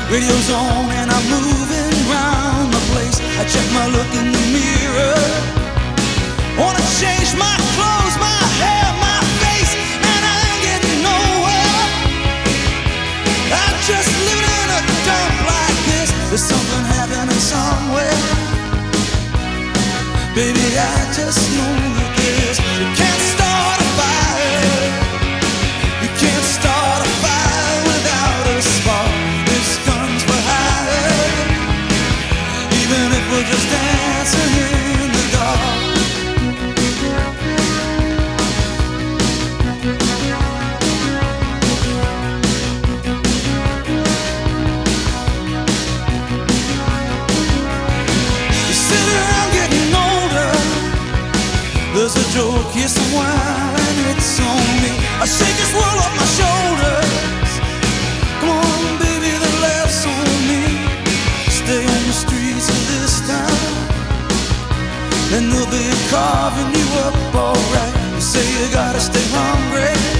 Radio's on and I'm moving round the place. I check my look in the mirror. Wanna change my clothes, my hair, my face, and I ain't getting nowhere. I'm just living in a dump like this. There's something happening somewhere. Baby, I just know that this. You can't start a fire. You can't start a fire without a spark. This gun's for hire. Even if we're just dancing in the dark. You sit around getting older. There's a joke here somewhere and it's on me. I shake this world off my shoulders. Come on, baby, the laugh's on me. Stay on the streets of this town, and they'll be carving you up alright. You say you gotta stay hungry.